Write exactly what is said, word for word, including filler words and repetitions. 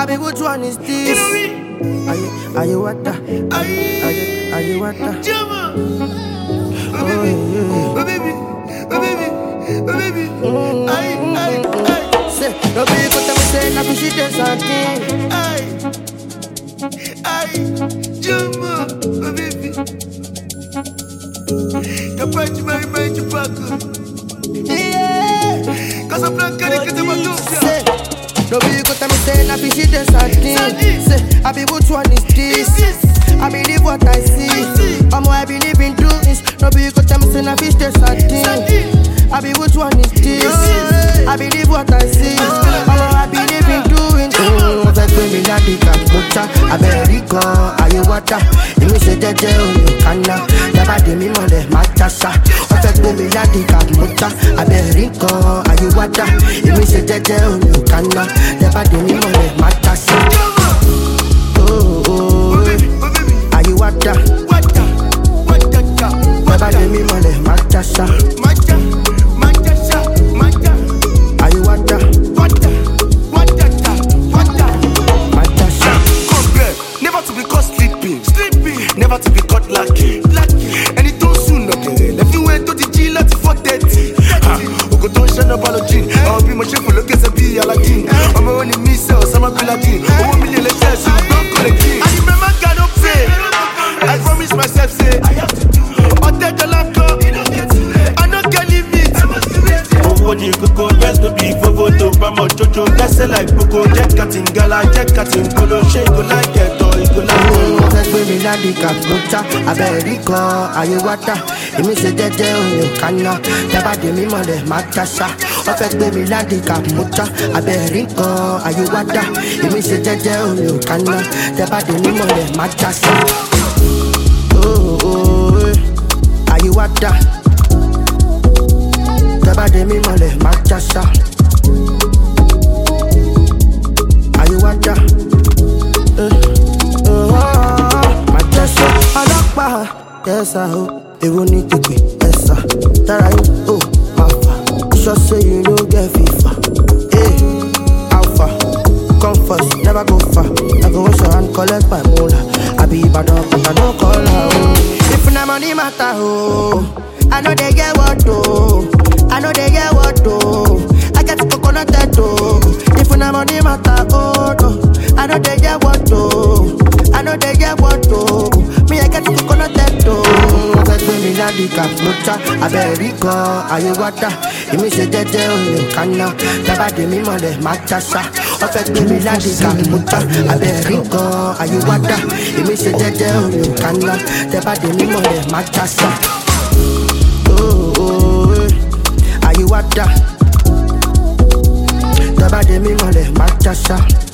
I be which one is this? Are you, are you what that? Are you, are you what that? Oh baby, oh baby, oh baby, oh baby. Aye, aye, aye. Say, no baby, go tell me say na fishy there's something. Aye, aye, Jama, oh baby. Capaz de mais mais de paco. Yeah, cause I'm not gonna get my say, no baby, go tell me say na fishy there's something. Say, I be which one is this? I believe what I see. I'm I believe in doings. No baby, go tell me say na fish there's something. I be which one is this? I believe what I see. I'm I believe in doing. Mm, fẹ́ gbé mi láti kàmúta. Abẹ́ríkọ ayé wáta. Èmi ṣe jẹ́jẹ́ òní kaná. Yàrá dèmí mọ̀lẹ́ máa jásá. Wọ́n fẹ́ gbé mi láti kàmúta. Abẹ́ríkọ ayé wáta. Èmi ṣe jẹ́jẹ́ òní kaná. Yàrá dèmí mọ̀lẹ́ máa jásá. Oh oh, ayé wáta. Yàrá dèmí mọ̀lẹ́ máa jásá. Ayé wáta. Never to be caught sleeping, sleeping. Never to be caught lacking, lacking. And it don't soon up there. If you went to the G, let's for thirty. Oko don't shine up allergy. I'll be my chef for look at be Aladdin. I'm a running missiles, I'm a Aladdin. One million less, you don't call a king. I remember God don't pray. I promise myself, say, I have to do it. I'll take the laptop. I don't get limit. Oh, you could go best to be for photo. I'm a jojo, that's like Boko. Jet cutting, gala, jet cutting, polo, shake, go like that. Wọ́n fẹ́ gbé mi láti kàmúta. Abẹ́ríkọ ayé wáta. Èmi ṣe jẹ́jẹ́ òní kaná. Yàrá dèmí mọ̀lẹ́ máa jásá. Wọ́n fẹ́ gbé mi láti kàmúta. Abẹ́ríkọ ayé wáta. Èmi ṣe jẹ́jẹ́ òní kaná. Yàrá dèmí mọ̀lẹ́ máa jásá. Oh oh, ayé wáta. Yàrá dèmí mọ̀lẹ́ máa jásá. Ayé wáta. Ọlọ́pàá tẹ̀sà o, èrò ní tètè ẹ̀sà. Tara yín o, máa fà. Sure say you no get FIFA. Hey, alpha, come first, never go far. I go wash your hand, collect my moolah. I be Ibadan, but I don't call her o. If na money matter o, I know they get what o. I know they get what o. I get coconut head o. If na money matter o, no. I know they get what o. I know they get what o. Me I get coconut head o. Wọ́n fẹ́ gbé mi láti kàmúta. Abẹ́ríkọ ayé wáta. Èmi ṣe jẹ́jẹ́ òní kaná. Yàrá dèmí mọ̀lẹ́ máa jásá. Wọ́n fẹ́ gbé mi láti kàmúta. Abẹ́ríkọ ayé wáta. Èmi ṣe jẹ́jẹ́ òní kaná. Yàrá dèmí mọ̀lẹ́ máa jásá. Oh oh, ayé wáta. Yàrá dèmí mọ̀lẹ́ máa jásá.